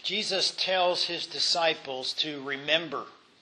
Jesus tells his disciples to remember.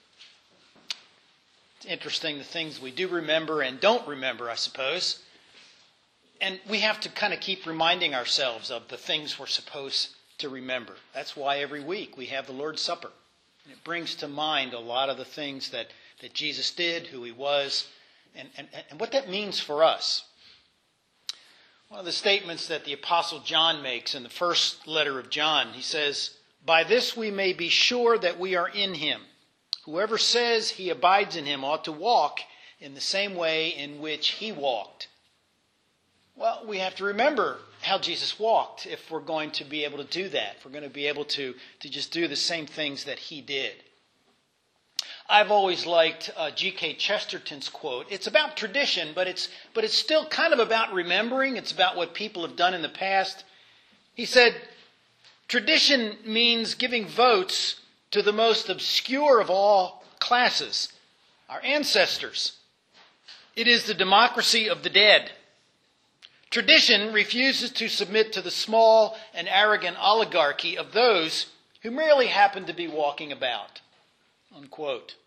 It's interesting the things we do remember and don't remember, I suppose. And we have to kind of keep reminding ourselves of the things we're supposed to remember. That's why every week we have the Lord's Supper. And it brings to mind a lot of the things that Jesus did, who he was, and what that means for us. One of the statements that the Apostle John makes in the first letter of John, he says, "By this we may be sure that we are in him. Whoever says he abides in him ought to walk in the same way in which he walked." Well, we have to remember how Jesus walked if we're going to be able to do that. If we're going to be able to just do the same things that he did. I've always liked G.K. Chesterton's quote. It's about tradition, but it's still kind of about remembering. It's about what people have done in the past. He said, "Tradition means giving votes to the most obscure of all classes, our ancestors. It is the democracy of the dead. Tradition refuses to submit to the small and arrogant oligarchy of those who merely happen to be walking about." Unquote.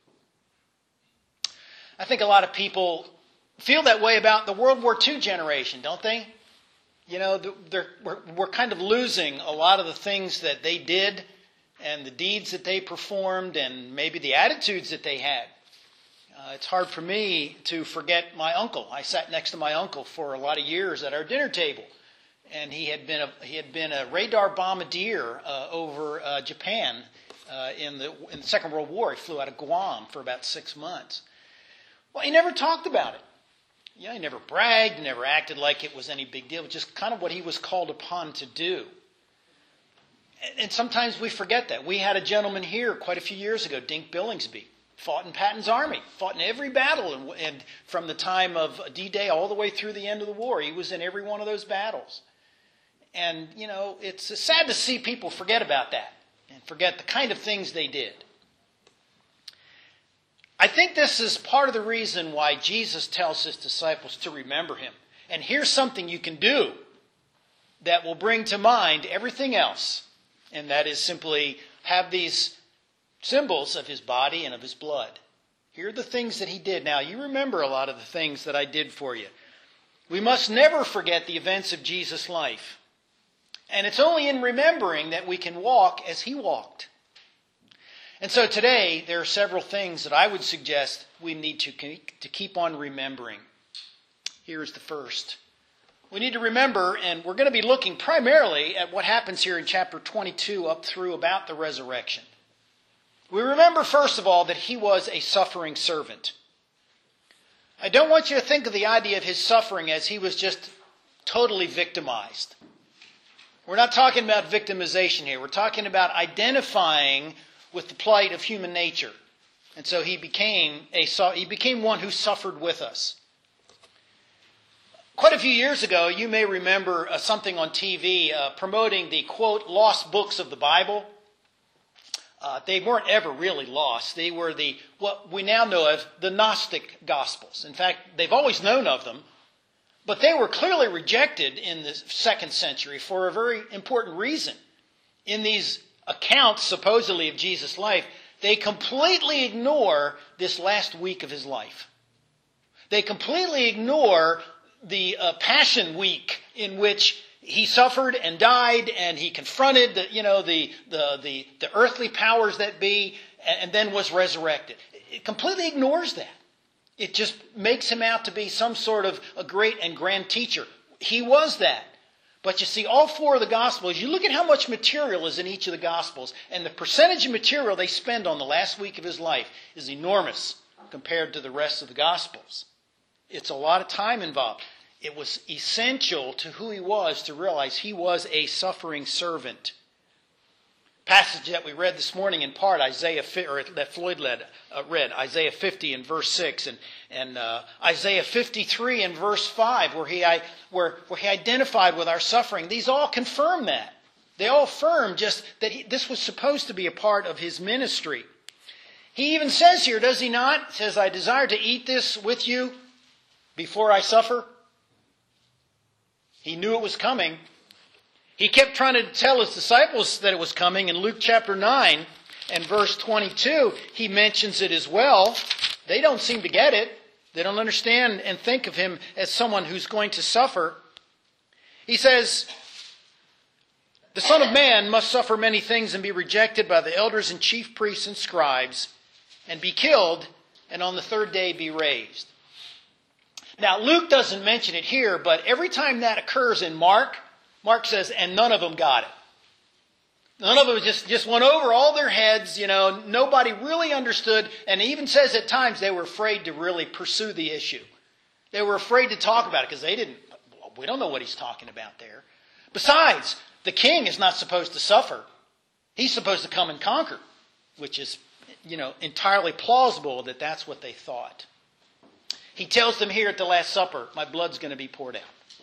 I think a lot of people feel that way about the World War II generation, don't they? You know, we're kind of losing a lot of the things that they did and the deeds that they performed and maybe the attitudes that they had. It's hard for me to forget my uncle. I sat next to my uncle for a lot of years at our dinner table. And he had been a radar bombardier over Japan in the Second World War. He flew out of Guam for about 6 months. Well, he never talked about it. You know, he never bragged, he never acted like it was any big deal. It was just kind of what he was called upon to do. And sometimes we forget that. We had a gentleman here quite a few years ago, Dink Billingsby, fought in Patton's army, fought in every battle, and from the time of D-Day all the way through the end of the war, he was in every one of those battles. And, you know, it's sad to see people forget about that and forget the kind of things they did. I think this is part of the reason why Jesus tells his disciples to remember him. And here's something you can do that will bring to mind everything else. And that is simply have these symbols of his body and of his blood. Here are the things that he did. Now, you remember a lot of the things that I did for you. We must never forget the events of Jesus' life. And it's only in remembering that we can walk as he walked. And so today, there are several things that I would suggest we need to keep on remembering. Here's the first. We need to remember, and we're going to be looking primarily at what happens here in chapter 22 up through about the resurrection. We remember, first of all, that he was a suffering servant. I don't want you to think of the idea of his suffering as he was just totally victimized. We're not talking about victimization here. We're talking about identifying with the plight of human nature. And so he became one who suffered with us. Quite a few years ago, you may remember something on TV promoting the, quote, lost books of the Bible. They weren't ever really lost. They were what we now know of, the Gnostic Gospels. In fact, they've always known of them, but they were clearly rejected in the 2nd century for a very important reason. In these accounts, supposedly, of Jesus' life, they completely ignore this last week of his life. They completely ignore the Passion Week in which he suffered and died, and he confronted the earthly powers that be, and then was resurrected. It completely ignores that. It just makes him out to be some sort of a great and grand teacher. He was that. But you see, all 4 of the Gospels, you look at how much material is in each of the Gospels, and the percentage of material they spend on the last week of his life is enormous compared to the rest of the Gospels. It's a lot of time involved. It was essential to who he was to realize he was a suffering servant. Passage that we read this morning in part, that Floyd read, Isaiah 50 and verse 6, and Isaiah 53 and verse 5, where he identified with our suffering. These all confirm that. They all affirm just that this was supposed to be a part of his ministry. He even says here, does he not? He says, I desire to eat this with you before I suffer. He knew it was coming. He kept trying to tell his disciples that it was coming. In Luke chapter 9 and verse 22, he mentions it as well. They don't seem to get it. They don't understand and think of him as someone who's going to suffer. He says, the Son of Man must suffer many things and be rejected by the elders and chief priests and scribes, and be killed, and on the third day be raised. Now, Luke doesn't mention it here, but every time that occurs in Mark says, and none of them got it. None of them just went over all their heads, nobody really understood, and it even says at times they were afraid to really pursue the issue. They were afraid to talk about it because we don't know what he's talking about there. Besides, the king is not supposed to suffer. He's supposed to come and conquer, which is, entirely plausible that that's what they thought. He tells them here at the Last Supper, my blood's going to be poured out.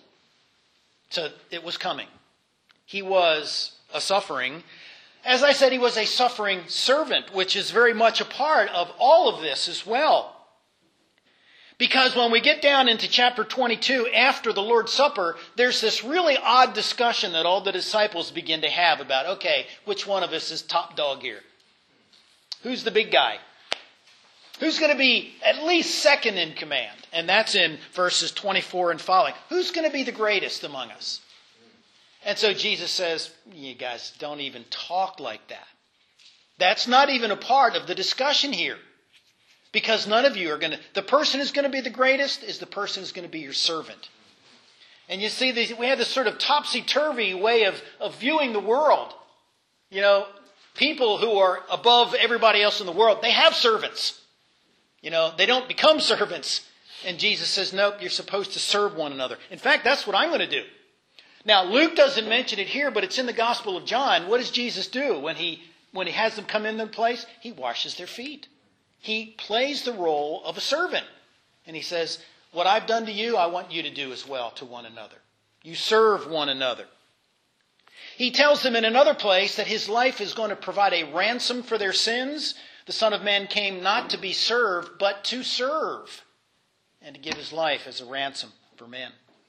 So it was coming. He was a suffering. As I said, he was a suffering servant, which is very much a part of all of this as well. Because when we get down into chapter 22, after the Lord's Supper, there's this really odd discussion that all the disciples begin to have about, okay, which one of us is top dog here? Who's the big guy? Who's going to be at least second in command? And that's in verses 24 and following. Who's going to be the greatest among us? And so Jesus says, you guys don't even talk like that. That's not even a part of the discussion here. Because none of you are going to... The person who's going to be the greatest is the person who's going to be your servant. And you see, we have this sort of topsy-turvy way of viewing the world. People who are above everybody else in the world, they have servants. They don't become servants. And Jesus says, nope, you're supposed to serve one another. In fact, that's what I'm going to do. Now, Luke doesn't mention it here, but it's in the Gospel of John. What does Jesus do when he has them come in the place? He washes their feet. He plays the role of a servant. And he says, what I've done to you, I want you to do as well to one another. You serve one another. He tells them in another place that his life is going to provide a ransom for their sins. The Son of Man came not to be served, but to serve, and to give his life as a ransom for men.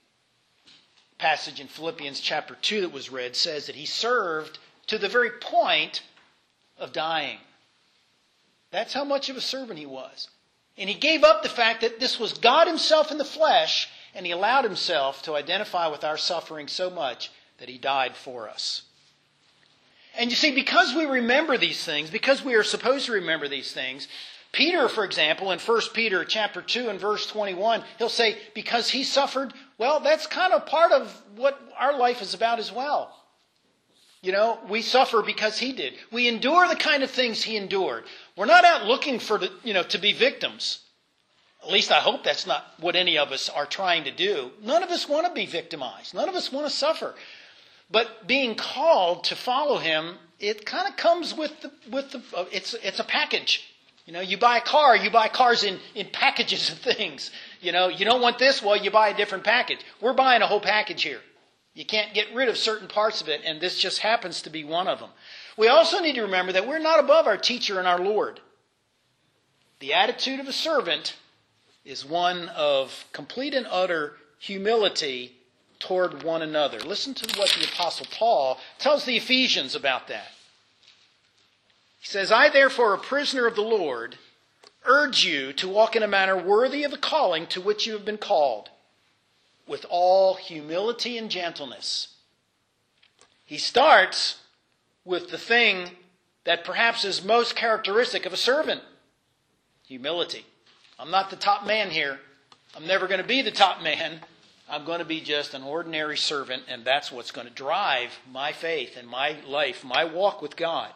The passage in Philippians chapter 2 that was read says that he served to the very point of dying. That's how much of a servant he was. And he gave up the fact that this was God himself in the flesh, and he allowed himself to identify with our suffering so much that he died for us. And you see, because we remember these things, because we are supposed to remember these things, Peter, for example, in 1 Peter chapter 2 and verse 21, he'll say, because he suffered, well, that's kind of part of what our life is about as well. We suffer because he did. We endure the kind of things he endured. We're not out looking for, to be victims. At least I hope that's not what any of us are trying to do. None of us want to be victimized. None of us want to suffer. But being called to follow him, it kind of comes with it's a package. You buy a car, you buy cars in packages of things. You don't want this, well, you buy a different package. We're buying a whole package here. You can't get rid of certain parts of it, and this just happens to be one of them. We also need to remember that we're not above our teacher and our Lord. The attitude of a servant is one of complete and utter humility toward one another. Listen to what the Apostle Paul tells the Ephesians about that. He says, I therefore, a prisoner of the Lord, urge you to walk in a manner worthy of the calling to which you have been called, with all humility and gentleness. He starts with the thing that perhaps is most characteristic of a servant. Humility. I'm not the top man here. I'm never going to be the top man. I'm going to be just an ordinary servant, and that's what's going to drive my faith and my life, my walk with God.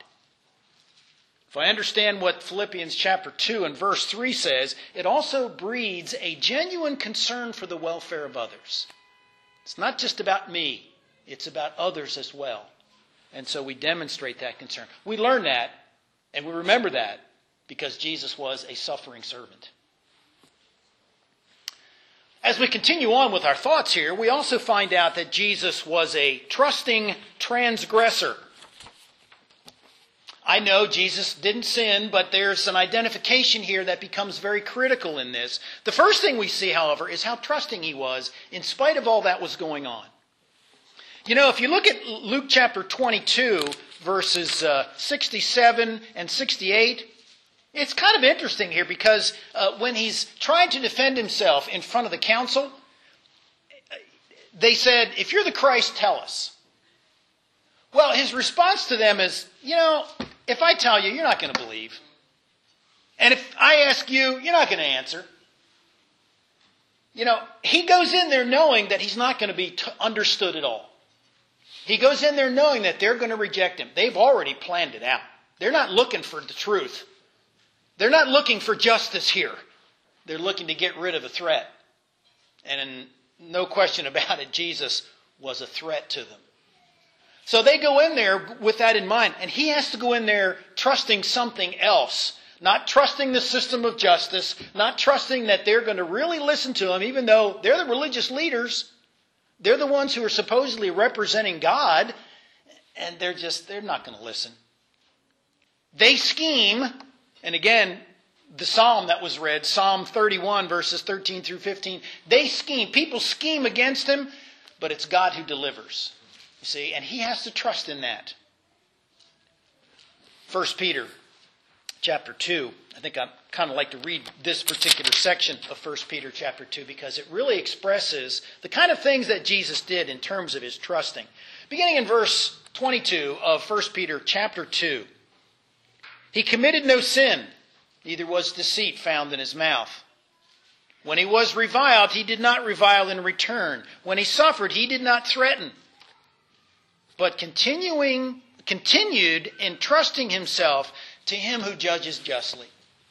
If I understand what Philippians chapter 2 and verse 3 says, it also breeds a genuine concern for the welfare of others. It's not just about me. It's about others as well. And so we demonstrate that concern. We learn that, and we remember that, because Jesus was a suffering servant. As we continue on with our thoughts here, we also find out that Jesus was a trusting transgressor. I know Jesus didn't sin, but there's an identification here that becomes very critical in this. The first thing we see, however, is how trusting he was in spite of all that was going on. You know, if you look at Luke chapter 22, verses 67 and 68, it's kind of interesting here because when he's trying to defend himself in front of the council, they said, if you're the Christ, tell us. Well, his response to them is, you know, if I tell you, you're not going to believe. And if I ask you, you're not going to answer. You know, he goes in there knowing that he's not going to be understood at all. He goes in there knowing that they're going to reject him. They've already planned it out. They're not looking for the truth. They're not looking for justice here. They're looking to get rid of a threat. And no question about it, Jesus was a threat to them. So they go in there with that in mind. And he has to go in there trusting something else. Not trusting the system of justice. Not trusting that they're going to really listen to him, even though they're the religious leaders. They're the ones who are supposedly representing God. And they're not going to listen. They scheme. And again, the psalm that was read, Psalm 31, verses 13 through 15. They scheme. People scheme against him. But it's God who delivers. You see, and he has to trust in that. 1 Peter chapter 2. I think I'd kind of like to read this particular section of 1 Peter chapter 2 because it really expresses the kind of things that Jesus did in terms of his trusting. Beginning in verse 22 of 1 Peter chapter 2. He committed no sin, neither was deceit found in his mouth. When he was reviled, he did not revile in return. When he suffered, he did not threaten, but continued entrusting himself to him who judges justly.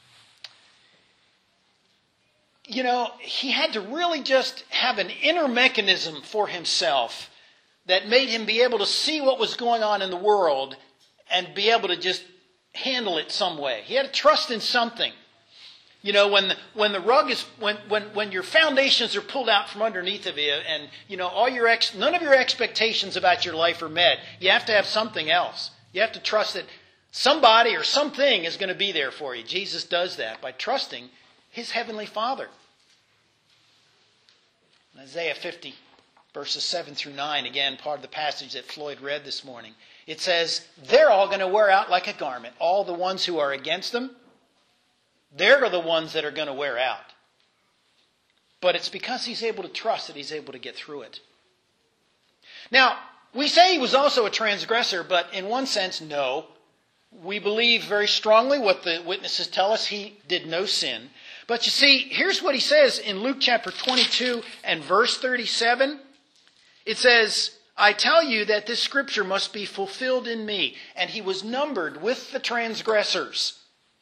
You know, he had to really just have an inner mechanism for himself that made him be able to see what was going on in the world and be able to just handle it some way. He had to trust in something. You know, when the rug is when your foundations are pulled out from underneath of you, and you know none of your expectations about your life are met, you have to have something else. You have to trust that somebody or something is going to be there for you. Jesus does that by trusting his heavenly Father. In Isaiah 50, verses 7 through 9, again, part of the passage that Floyd read this morning, it says, they're all going to wear out like a garment. All the ones who are against them, they're the ones that are going to wear out. But it's because he's able to trust that he's able to get through it. Now, we say he was also a transgressor, but in one sense, no. We believe very strongly what the witnesses tell us. He did no sin. But you see, here's what he says in Luke chapter 22 and verse 37. It says, I tell you that this scripture must be fulfilled in me. And he was numbered with the transgressors.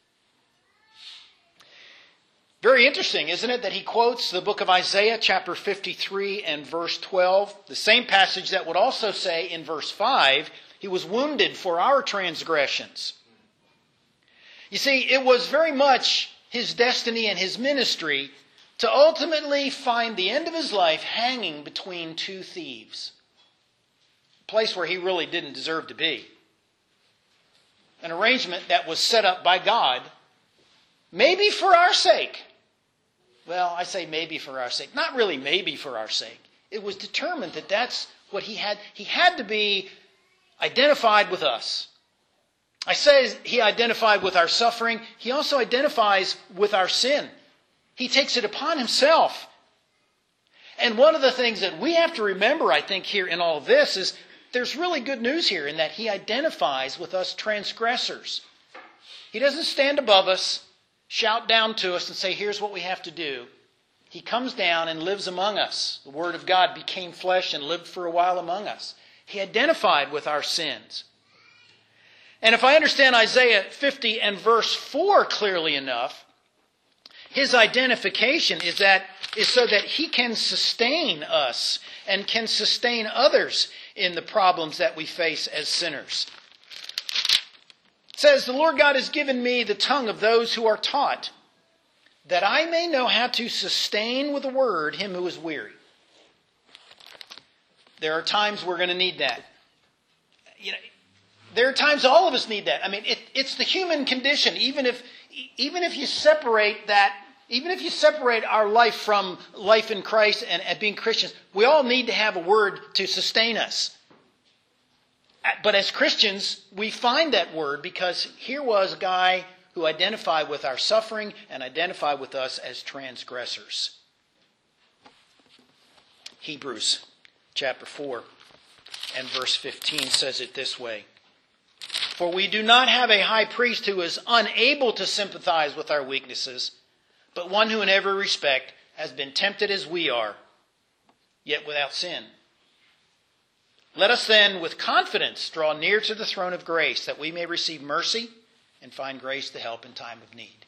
Very interesting, isn't it, that he quotes the book of Isaiah chapter 53 and verse 12. The same passage that would also say in verse 5, he was wounded for our transgressions. You see, it was very much his destiny and his ministry to ultimately find the end of his life hanging between two thieves. A place where he really didn't deserve to be. An arrangement that was set up by God, maybe for our sake. Well, I say maybe for our sake. Not really maybe for our sake. It was determined that that's what he had. He had to be identified with us. I say he identified with our suffering. He also identifies with our sin. He takes it upon himself. And one of the things that we have to remember, I think, here in all of this is there's really good news here in that he identifies with us transgressors. He doesn't stand above us, shout down to us and say, here's what we have to do. He comes down and lives among us. The Word of God became flesh and lived for a while among us. He identified with our sins. And if I understand Isaiah 50 and verse 4 clearly enough, his identification is so that he can sustain us and can sustain others in the problems that we face as sinners. It says, the Lord God has given me the tongue of those who are taught, that I may know how to sustain with the word him who is weary. There are times we're going to need that. You know, there are times all of us need that. I mean, it's the human condition. Even if you separate that, even if you separate our life from life in Christ and being Christians, we all need to have a word to sustain us. But as Christians, we find that word because here was a guy who identified with our suffering and identified with us as transgressors. Hebrews chapter 4 and verse 15 says it this way. For we do not have a high priest who is unable to sympathize with our weaknesses, but one who in every respect has been tempted as we are, yet without sin. Let us then with confidence draw near to the throne of grace, that we may receive mercy and find grace to help in time of need.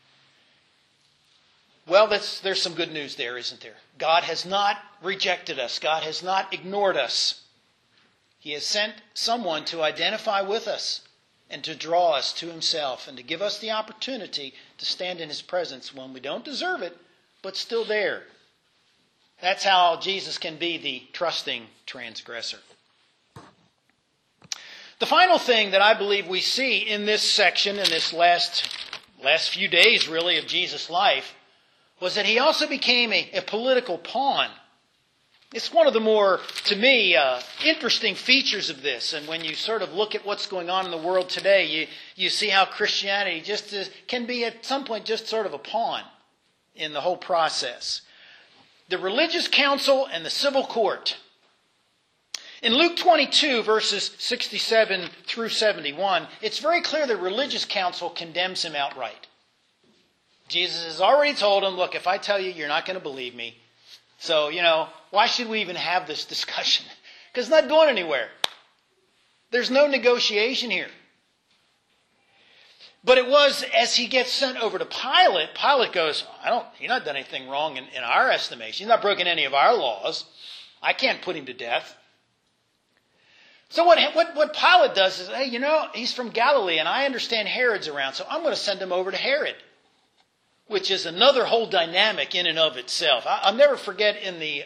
Well, there's some good news there, isn't there? God has not rejected us. God has not ignored us. He has sent someone to identify with us and to draw us to himself and to give us the opportunity to stand in his presence when we don't deserve it, but still there. That's how Jesus can be the trusting transgressor. The final thing that I believe we see in this section, in this last few days really of Jesus' life, was that he also became a political pawn. It's one of the more, to me, interesting features of this. And when you sort of look at what's going on in the world today, you see how Christianity can be at some point just sort of a pawn in the whole process. The religious council and the civil court. In Luke 22, verses 67 through 71, it's very clear the religious council condemns him outright. Jesus has already told him, look, if I tell you, you're not going to believe me. So, why should we even have this discussion? Because it's not going anywhere. There's no negotiation here. But it was as he gets sent over to Pilate, Pilate goes, he's not done anything wrong in our estimation. He's not broken any of our laws. I can't put him to death. So what Pilate does is, hey, he's from Galilee and I understand Herod's around, so I'm going to send him over to Herod. Which is another whole dynamic in and of itself. I'll never forget in the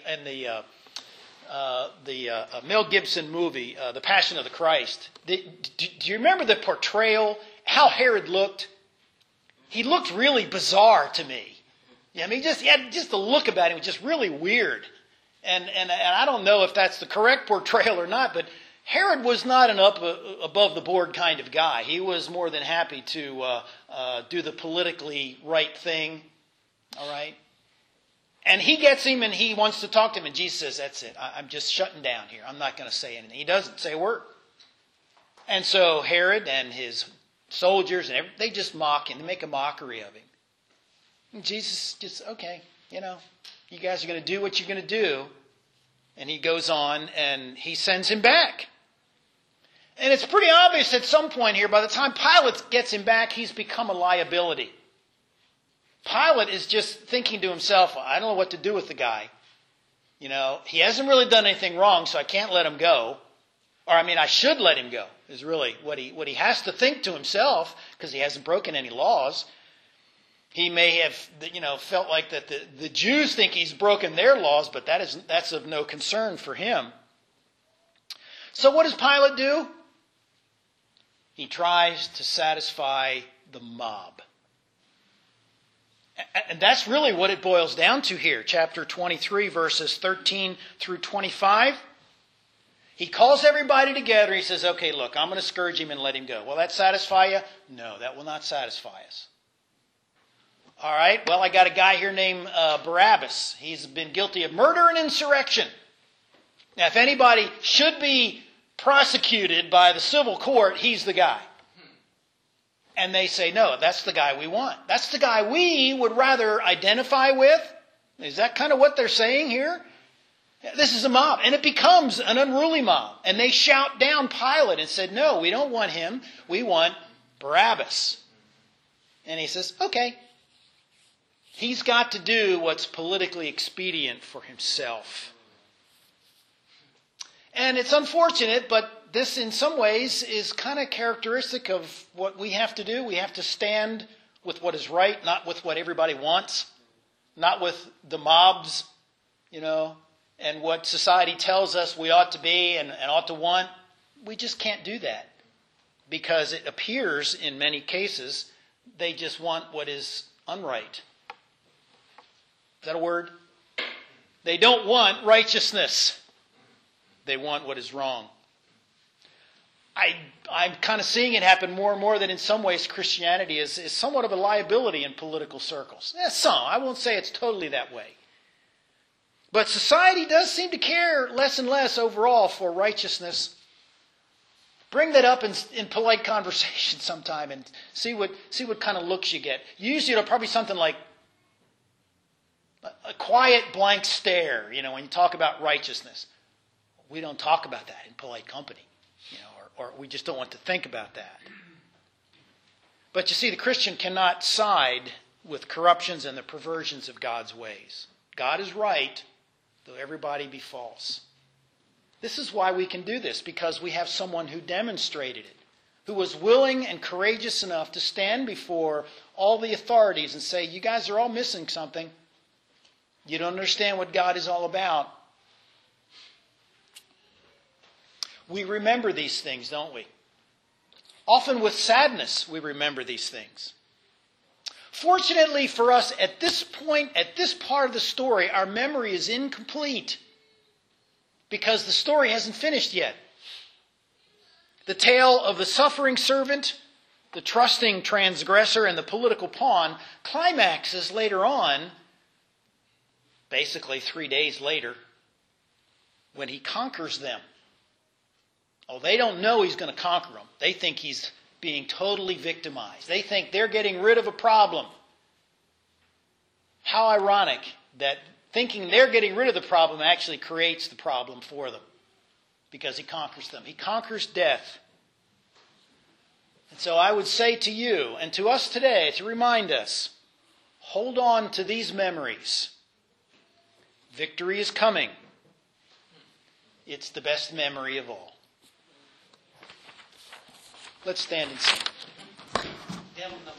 Mel Gibson movie, The Passion of the Christ. Do you remember the portrayal, how Herod looked? He looked really bizarre to me. Yeah, I mean, he had just the look about him was just really weird. And I don't know if that's the correct portrayal or not, but Herod was not an above the board kind of guy. He was more than happy to do the politically right thing. All right? And he gets him and he wants to talk to him. And Jesus says, that's it. I'm just shutting down here. I'm not going to say anything. He doesn't say a word. And so Herod and his soldiers, they just mock him. They make a mockery of him. And Jesus just, okay, you guys are going to do what you're going to do. And he goes on and he sends him back. And it's pretty obvious at some point here, by the time Pilate gets him back, he's become a liability. Pilate is just thinking to himself, I don't know what to do with the guy. He hasn't really done anything wrong, so I can't let him go. Or, I should let him go, is really what he has to think to himself, because he hasn't broken any laws. He may have, felt like that the Jews think he's broken their laws, but that's of no concern for him. So what does Pilate do? He tries to satisfy the mob. And that's really what it boils down to here. Chapter 23, verses 13 through 25. He calls everybody together. He says, okay, look, I'm going to scourge him and let him go. Will that satisfy you? No, that will not satisfy us. All right, well, I got a guy here named Barabbas. He's been guilty of murder and insurrection. Now, if anybody should be prosecuted by the civil court, he's the guy. And they say, no, that's the guy we want. That's the guy we would rather identify with. Is that kind of what they're saying here? This is a mob. And it becomes an unruly mob. And they shout down Pilate and said, no, we don't want him. We want Barabbas. And he says, okay. He's got to do what's politically expedient for himself. And it's unfortunate, but this in some ways is kind of characteristic of what we have to do. We have to stand with what is right, not with what everybody wants, not with the mobs, and what society tells us we ought to be and ought to want. We just can't do that because it appears in many cases they just want what is unright. Is that a word? They don't want righteousness. They want what is wrong. I'm kind of seeing it happen more and more that in some ways Christianity is somewhat of a liability in political circles. Some. I won't say it's totally that way. But society does seem to care less and less overall for righteousness. Bring that up in polite conversation sometime and see what kind of looks you get. Usually it'll probably be something like a quiet blank stare, when you talk about righteousness. We don't talk about that in polite company, or we just don't want to think about that. But you see, the Christian cannot side with corruptions and the perversions of God's ways. God is right, though everybody be false. This is why we can do this, because we have someone who demonstrated it, who was willing and courageous enough to stand before all the authorities and say, you guys are all missing something. You don't understand what God is all about. We remember these things, don't we? Often with sadness, we remember these things. Fortunately for us, at this point, at this part of the story, our memory is incomplete because the story hasn't finished yet. The tale of the suffering servant, the trusting transgressor, and the political pawn climaxes later on, basically 3 days later, when he conquers them. Oh, they don't know he's going to conquer them. They think he's being totally victimized. They think they're getting rid of a problem. How ironic that thinking they're getting rid of the problem actually creates the problem for them, because he conquers them. He conquers death. And so I would say to you and to us today, to remind us, hold on to these memories. Victory is coming. It's the best memory of all. Let's stand and sing.